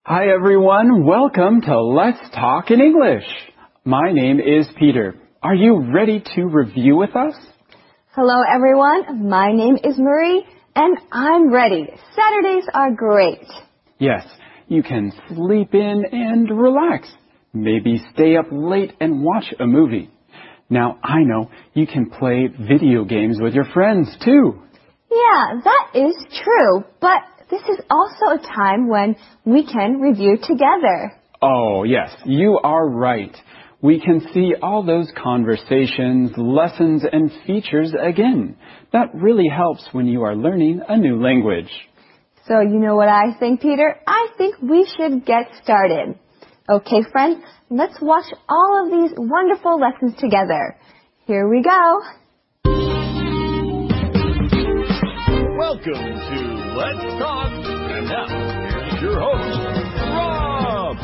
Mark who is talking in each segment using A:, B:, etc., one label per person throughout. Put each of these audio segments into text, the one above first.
A: Hi everyone, welcome to Let's Talk in English. My name is Peter. Are you ready to review with us?
B: Hello everyone, my name is Marie and I'm ready. Saturdays are great.
A: Yes, you can sleep in and relax. Maybe stay up late and watch a movie. Now I know you can play video games with your friends too.
B: Yeah, that is true, but this is also a time when we can review together.
A: Oh yes, you are right. We can see all those conversations, lessons, and features again. That really helps when you are learning a new language.
B: So you know what I think, Peter? I think we should get started. Okay, friends, let's watch all of these wonderful lessons together. Here we go.
C: Welcome to Let's Talk, and now, here's your host, Rob!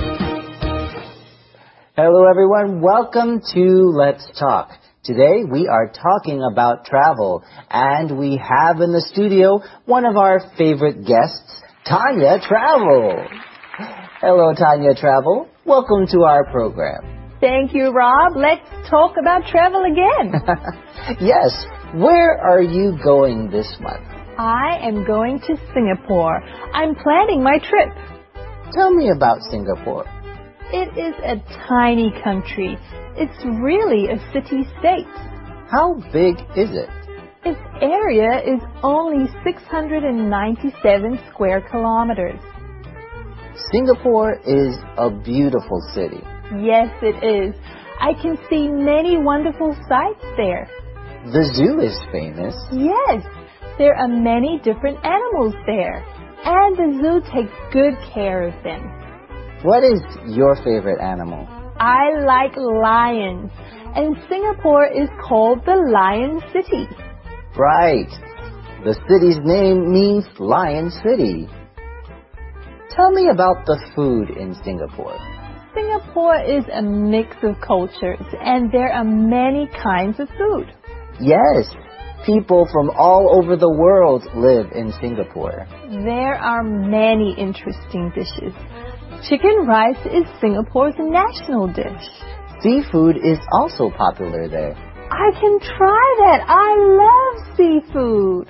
D: Hello everyone, welcome to Let's Talk. Today we are talking about travel, and we have in the studio one of our favorite guests, Tanya Travel. Hello Tanya Travel, welcome to our program.
E: Thank you, Rob. Let's talk about travel again.
D: Yes, where are you going this month?
E: I am going to Singapore. I'm planning my trip.
D: Tell me about Singapore.
E: It is a tiny country. It's really a city-state.
D: How big is it?
E: Its area is only 697 square kilometers.
D: Singapore is a beautiful city.
E: Yes, it is. I can see many wonderful sights there.
D: The zoo is famous.
E: Yes, there are many different animals there, and the zoo takes good care of them.
D: What is your favorite animal?
E: I like lions, and Singapore is called the Lion City.
D: Right. The city's name means Lion City. Tell me about the food in Singapore.
E: Singapore is a mix of cultures, and there are many kinds of food.
D: Yes, people from all over the world live in Singapore.
E: There are many interesting dishes. Chicken rice is Singapore's national dish.
D: Seafood is also popular there.
E: I can try that. I love seafood.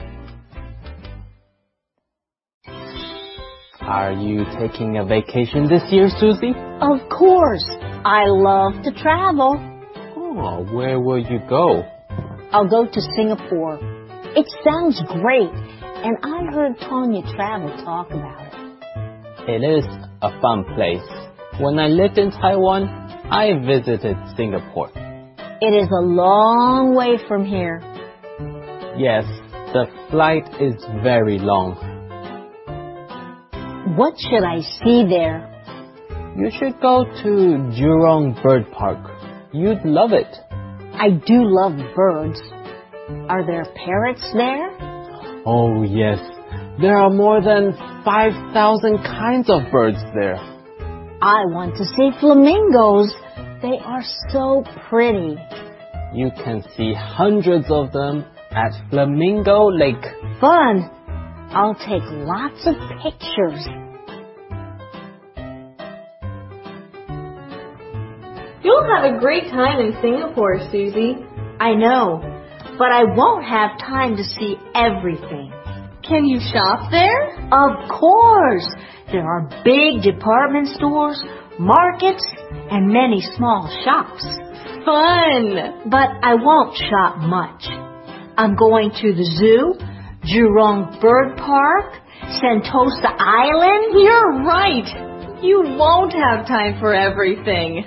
F: Are you taking a vacation this year, Susie?
G: Of course. I love to travel.
F: Oh, where will you go?
G: I'll go to Singapore. It sounds great, and I heard Tanya Travel talk about it.
F: It is a fun place. When I lived in Taiwan, I visited Singapore.
G: It is a long way from here.
F: Yes, the flight is very long.
G: What should I see there?
F: You should go to Jurong Bird Park. You'd love it.
G: I do love birds. Are there parrots there?
F: Oh, yes. There are more than 5,000 kinds of birds there.
G: I want to see flamingos. They are so pretty.
F: You can see hundreds of them at Flamingo Lake.
G: Fun. I'll take lots of pictures.
E: You'll have a great time in Singapore, Susie.
G: I know, but I won't have time to see everything.
E: Can you shop there?
G: Of course! There are big department stores, markets, and many small shops.
E: Fun!
G: But I won't shop much. I'm going to the zoo, Jurong Bird Park, Sentosa Island.
E: You're right! You won't have time for everything.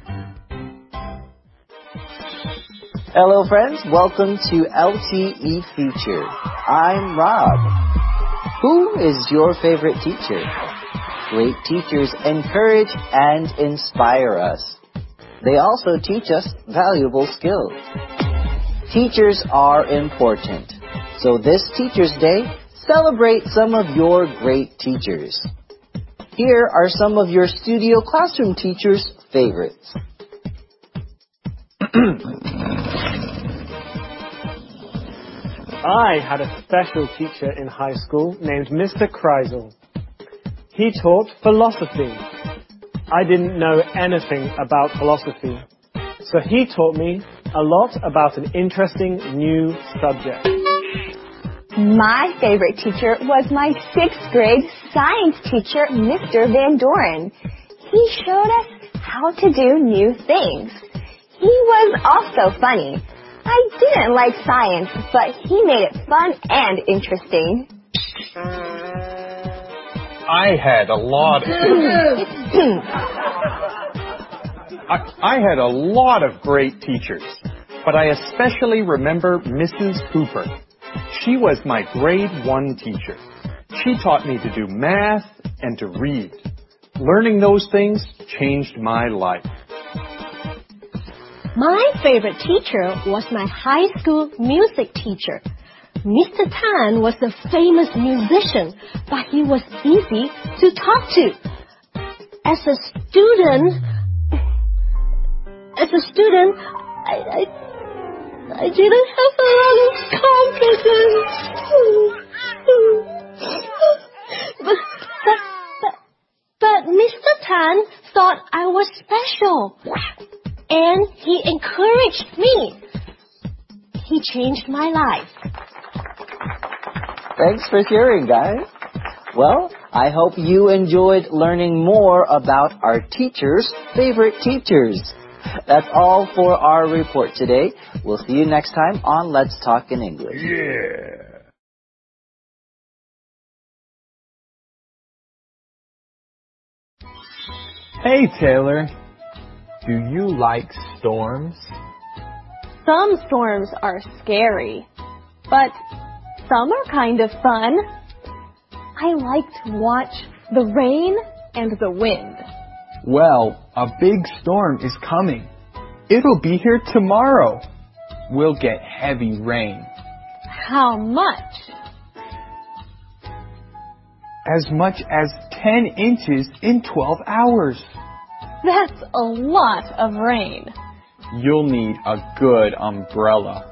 D: Hello friends, welcome to LTE Feature. I'm Rob. Who is your favorite teacher? Great teachers encourage and inspire us. They also teach us valuable skills. Teachers are important. So this Teacher's Day, celebrate some of your great teachers. Here are some of your studio classroom teachers' favorites.
H: I had a special teacher in high school named Mr. Kreisel. He He taught philosophy. I didn't know anything about philosophy, so he taught me a lot about an interesting new subject.
B: My favorite teacher was my 6th grade science teacher, Mr. Van Doren. He showed us how to do new things. He was also funny. I didn't like science, but he made it fun and interesting.
I: I had a lot of great teachers, but I especially remember Mrs. Hooper. She was my grade 1 teacher. She taught me to do math and to read. Learning those things changed my life.
E: My favorite teacher was my high school music teacher. Mr. Tan was a famous musician, but he was easy to talk to. As a student, I didn't have a lot of confidence. But Mr. Tan thought I was special, and he encouraged me. He changed my life.
D: Thanks for sharing, guys. Well, I hope you enjoyed learning more about our teachers' favorite teachers. That's all for our report today. We'll see you next time on Let's Talk in English.
C: Yeah.
A: Hey, Taylor. Do you like storms?
E: Some storms are scary, but some are kind of fun. I like to watch the rain and the wind.
A: Well, a big storm is coming. It'll be here tomorrow. We'll get heavy rain.
E: How much?
A: As much as 10 inches in 12 hours.
E: That's a lot of rain.
A: You'll need a good umbrella.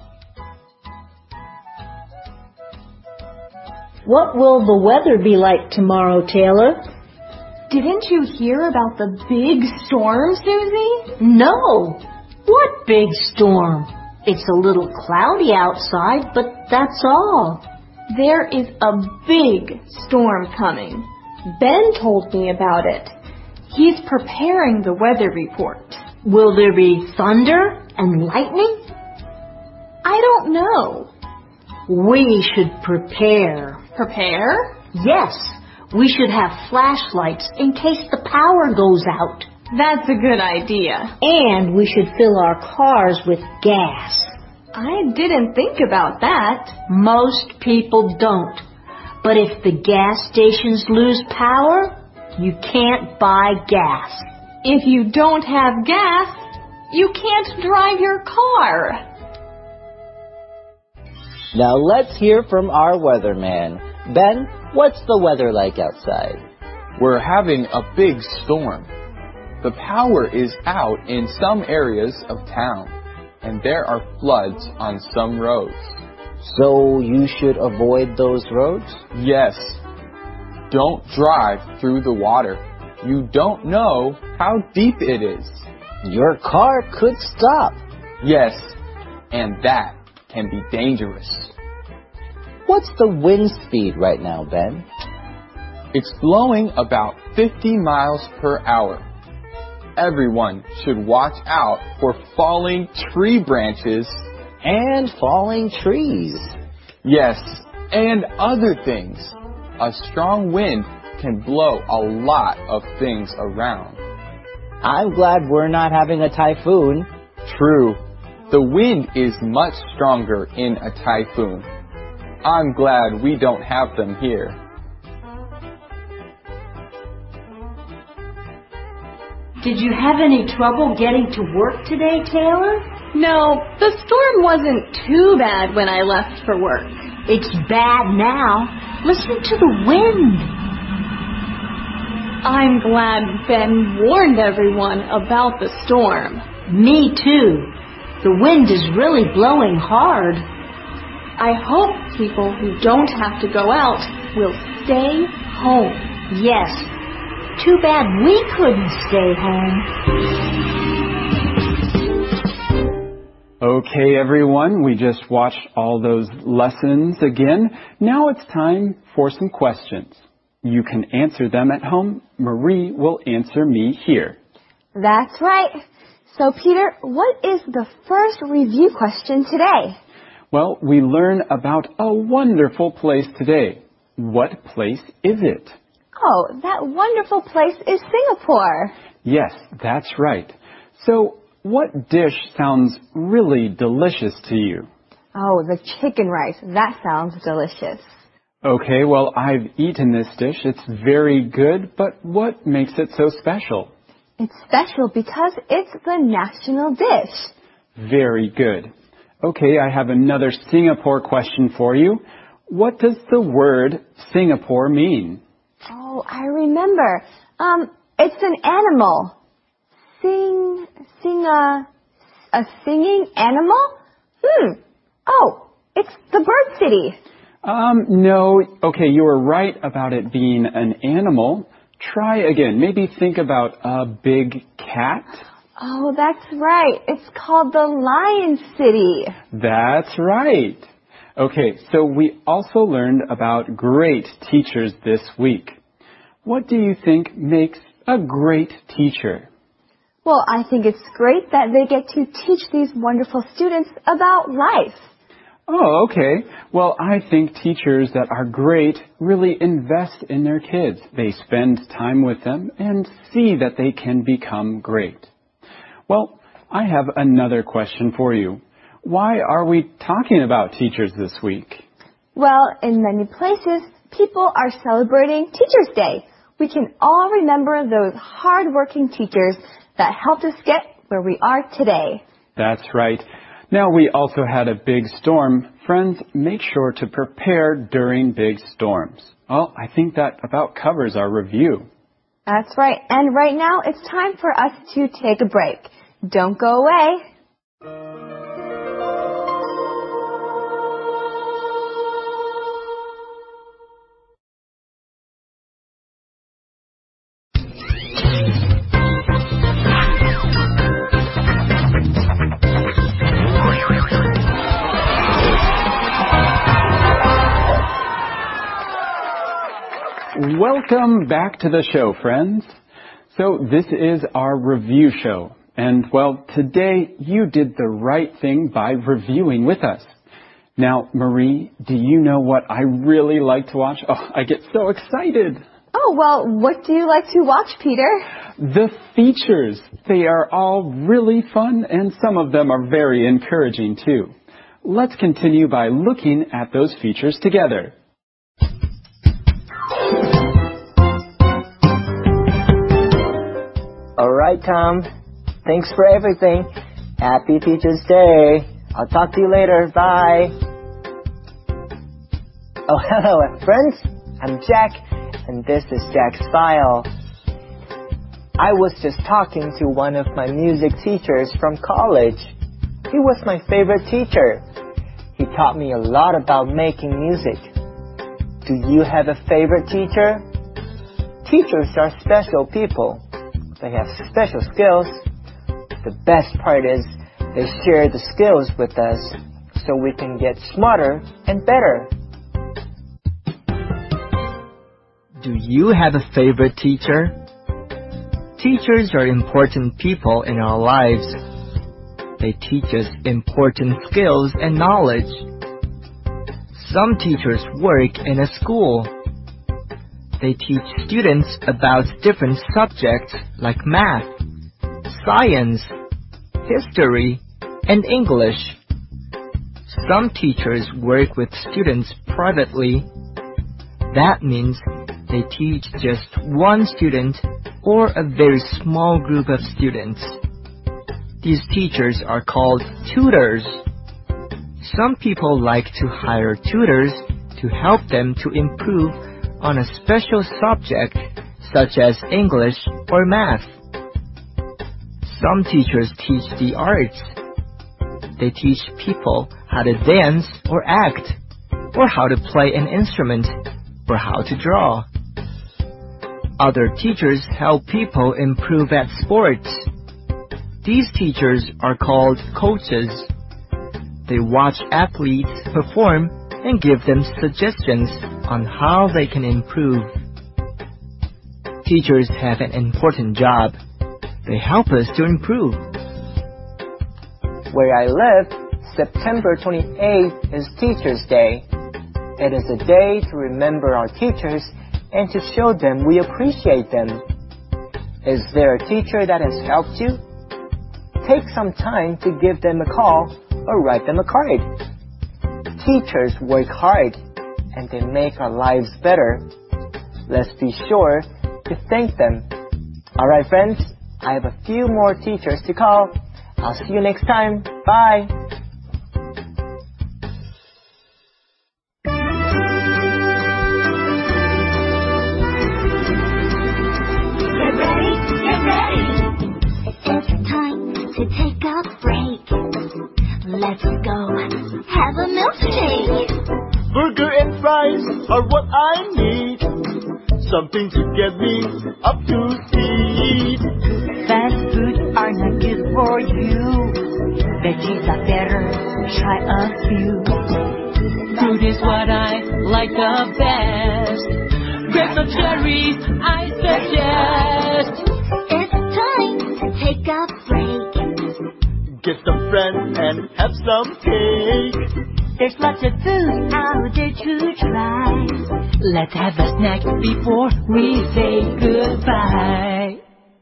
G: What will the weather be like tomorrow, Taylor?
E: Didn't you hear about the big storm, Susie?
G: No. What big storm? It's a little cloudy outside, but that's all.
E: There is a big storm coming. Ben told me about it. He's preparing the weather report.
G: Will there be thunder and lightning?
E: I don't know.
G: We should prepare.
E: Prepare?
G: Yes. We should have flashlights in case the power goes out.
E: That's a good idea.
G: And we should fill our cars with gas.
E: I didn't think about that.
G: Most people don't. But if the gas stations lose power, you can't buy gas.
E: If you don't have gas, you can't drive your car.
D: Now let's hear from our weatherman. Ben, what's the weather like outside?
A: We're having a big storm. The power is out in some areas of town, and there are floods on some roads.
D: So you should avoid those roads?
A: Yes. Don't drive through the water. You don't know how deep it is.
D: Your car could stop.
A: Yes, and that can be dangerous.
D: What's the wind speed right now, Ben?
A: It's blowing about 50 miles per hour. Everyone should watch out for falling tree branches.
D: And falling trees.
A: Yes, and other things. A strong wind can blow a lot of things around.
D: I'm glad we're not having a typhoon.
A: True. The wind is much stronger in a typhoon. I'm glad we don't have them here.
G: Did you have any trouble getting to work today, Taylor?
E: No, the storm wasn't too bad when I left for work.
G: It's bad now. Listen to the wind.
E: I'm glad Ben warned everyone about the storm.
G: Me too. The wind is really blowing hard.
E: I hope people who don't have to go out will stay home.
G: Yes. Too bad we couldn't stay home.
A: Okay, everyone, we just watched all those lessons again. Now it's time for some questions. You can answer them at home. Marie will answer me here.
B: That's right. So, Peter, what is the first review question today?
A: Well, we learn about a wonderful place today. What place is it?
B: Oh, that wonderful place is Singapore.
A: Yes, that's right. So, what dish sounds really delicious to you?
B: Oh, the chicken rice. That sounds delicious.
A: Okay, well, I've eaten this dish. It's very good, but what makes it so special?
B: It's special because it's the national dish.
A: Very good. Okay, I have another Singapore question for you. What does the word Singapore mean?
B: Oh, I remember. It's an animal. A singing animal? Oh, it's the bird city.
A: No. Okay, you were right about it being an animal. Try again. Maybe think about a big cat.
B: Oh, that's right. It's called the Lion City.
A: That's right. Okay, so we also learned about great teachers this week. What do you think makes a great teacher?
B: Well, I think it's great that they get to teach these wonderful students about life.
A: Oh, okay. Well, I think teachers that are great really invest in their kids. They spend time with them and see that they can become great. Well, I have another question for you. Why are we talking about teachers this week?
B: Well, in many places, people are celebrating Teachers' Day. We can all remember those hard-working teachers that helped us get where we are today.
A: That's right. Now, we also had a big storm. Friends, make sure to prepare during big storms. Well, I think that about covers our review.
B: That's right. And right now, it's time for us to take a break. Don't go away.
A: Welcome back to the show, friends. So this is our review show. And, well, today you did the right thing by reviewing with us. Now, Marie, do you know what I really like to watch? Oh, I get so excited.
B: Oh, well, what do you like to watch, Peter?
A: The features. They are all really fun, and some of them are very encouraging, too. Let's continue by looking at those features together.
D: All right, Tom. Thanks for everything. Happy Teacher's Day. I'll talk to you later. Bye. Oh, hello, friends. I'm Jack, and this is Jack's File. I was just talking to one of my music teachers from college. He was my favorite teacher. He taught me a lot about making music. Do you have a favorite teacher? Teachers are special people. They have special skills. The best part is they share the skills with us so we can get smarter and better.
J: Do you have a favorite teacher? Teachers are important people in our lives. They teach us important skills and knowledge. Some teachers work in a school. They teach students about different subjects like math, science, history, and English. Some teachers work with students privately. That means they teach just one student or a very small group of students. These teachers are called tutors. Some people like to hire tutors to help them to improve on a special subject such as English or math. Some teachers teach the arts. They teach people how to dance or act, or how to play an instrument, or how to draw. Other teachers help people improve at sports. These teachers are called coaches. They watch athletes perform and give them suggestions on how they can improve. Teachers have an important job. They help us to improve.
D: Where I live, September 28th is Teachers' Day. It is a day to remember our teachers and to show them we appreciate them. Is there a teacher that has helped you? Take some time to give them a call or write them a card. Teachers work hard and they make our lives better. Let's be sure to thank them. Alright friends, I have a few more teachers to call. I'll see you next time. Bye!
K: To take a break. Let's go have a milkshake.
C: Burger and fries are what I need. Something to get me up to speed.
G: Fast foods are not good for you. Veggies are better. Try a few.
L: Fruit is what I like the best. Grapes or cherries, I suggest.
K: It's time to take a break.
C: Get some friends and have some cake.
G: There's lots of food out there to try.
L: Let's have a snack before we say goodbye.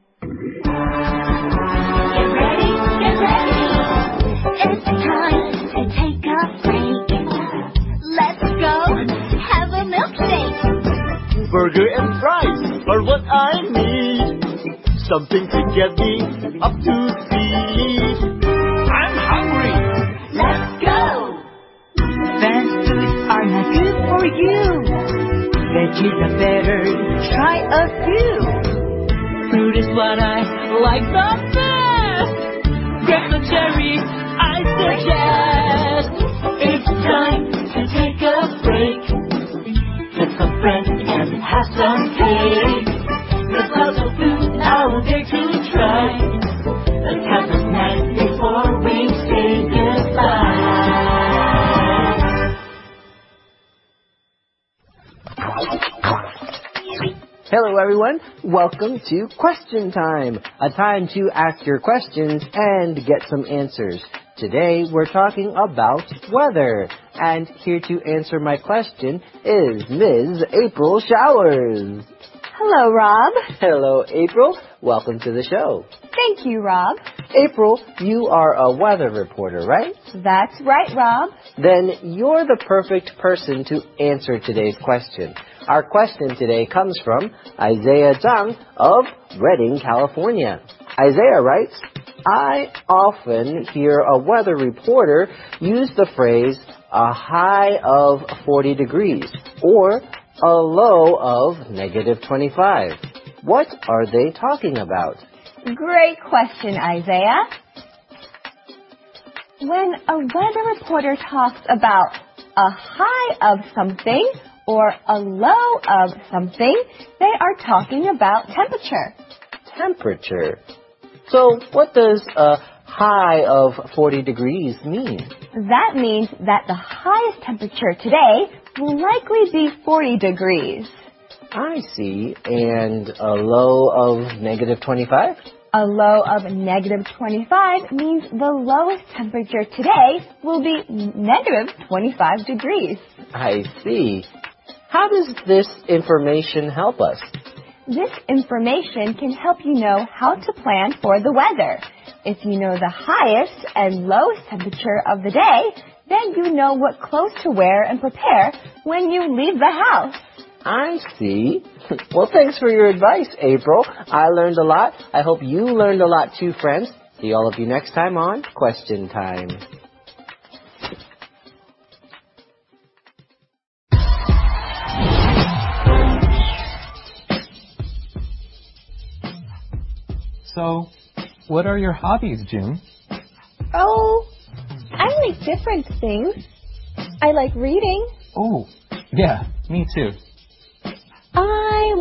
K: Get ready, get ready. It's time to take a break. Let's go have a milkshake.
C: Burger and fries are what I need. Something to get me up to speed. I'm hungry.
K: Let's go.
G: Fast foods are not good for you. Veggies are better. Try a few.
L: Fruit is what I like the best. Grapes or cherries, I suggest.
K: It's time to take a break.
L: Get some friends and have some cake. There's lots of food out there to try. Let's have a snack before we say goodbye.
D: Hello everyone, welcome to Question Time, a time to ask your questions and get some answers. Today we're talking about weather, and here to answer my question is Ms. April Showers.
B: Hello, Rob.
D: Hello April, welcome to the show.
B: Thank you, Rob.
D: April, you are a weather reporter, right?
B: That's right, Rob.
D: Then you're the perfect person to answer today's question. Our question today comes from Isaiah Zhang of Redding, California. Isaiah writes, I often hear a weather reporter use the phrase a high of 40 degrees or a low of negative 25. What are they talking about?
B: Great question, Isaiah. When a weather reporter talks about a high of something or a low of something, they are talking about temperature.
D: Temperature. So what does a high of 40 degrees mean?
B: That means that the highest temperature today will likely be 40 degrees.
D: I see. And a low of negative 25?
B: A low of negative 25 means the lowest temperature today will be negative 25 degrees.
D: I see. How does this information help us?
B: This information can help you know how to plan for the weather. If you know the highest and lowest temperature of the day, then you know what clothes to wear and prepare when you leave the house.
D: I see. Well, thanks for your advice, April. I learned a lot. I hope you learned a lot too, friends. See all of you next time on Question Time.
I: So, what are your hobbies, June?
B: Oh, I like different things. I like reading.
I: Oh, yeah, me too.
B: I like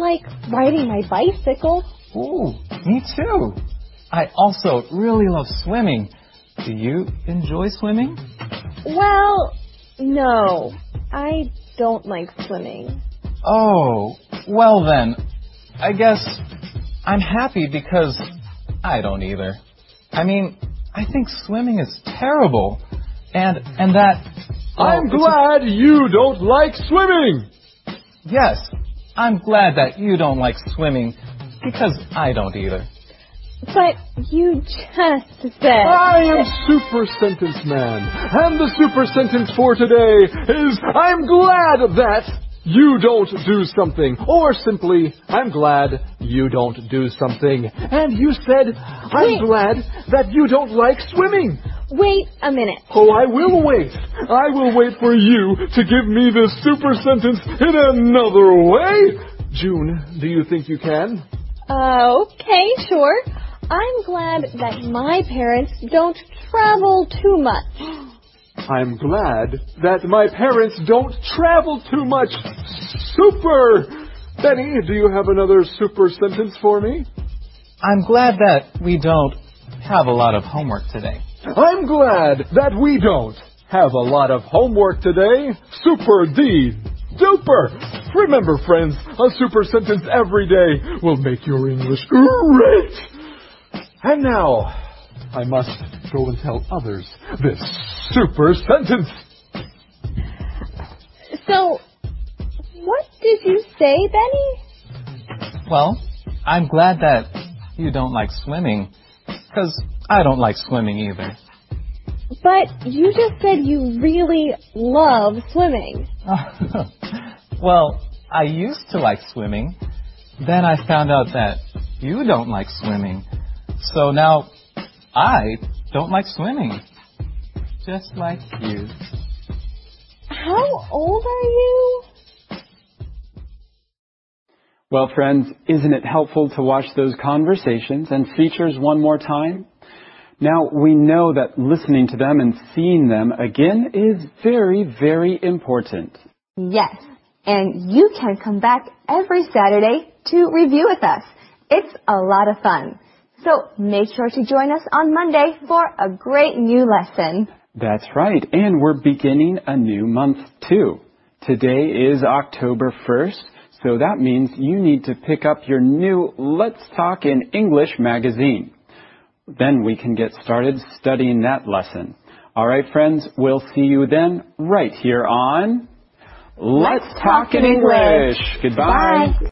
E: riding my bicycle.
I: Ooh, me too. I also really love swimming. Do you enjoy swimming?
B: Well, no. I don't like swimming.
I: Oh, well then, I guess I'm happy because I don't either. I mean, I think swimming is terrible. And that... Well,
M: I'm glad you don't like swimming!
I: Yes, I'm glad that you don't like swimming because I don't either.
B: But you just said...
M: I am Super Sentence Man, and the super sentence for today is I'm glad that you don't do something, or simply, I'm glad you don't do something. And you said, I'm glad that you don't like swimming.
B: Wait a minute.
M: Oh, I will wait. I will wait for you to give me this super sentence in another way. June, do you think you can?
B: Okay, sure. I'm glad that my parents don't travel too much.
M: I'm glad that my parents don't travel too much. Super! Benny, do you have another super sentence for me?
I: I'm glad that we don't have a lot of homework today.
M: I'm glad that we don't have a lot of homework today. Super D. Duper! Remember, friends, a super sentence every day will make your English great! And now, I must go and tell others this super sentence.
B: So, what did you say, Benny?
I: Well, I'm glad that you don't like swimming, because I don't like swimming either.
B: But you just said you really love swimming.
I: Well, I used to like swimming. Then I found out that you don't like swimming. So now I don't like swimming. Just like you.
B: How old are you?
A: Well, friends, isn't it helpful to watch those conversations and features one more time? Now, we know that listening to them and seeing them again is very, very important.
B: Yes, and you can come back every Saturday to review with us. It's a lot of fun. So make sure to join us on Monday for a great new lesson.
A: That's right, and we're beginning a new month too. Today is October 1st, so that means you need to pick up your new Let's Talk in English magazine. Then we can get started studying that lesson. All right, friends, we'll see you then right here on Let's Talk in English. Goodbye.
B: Bye.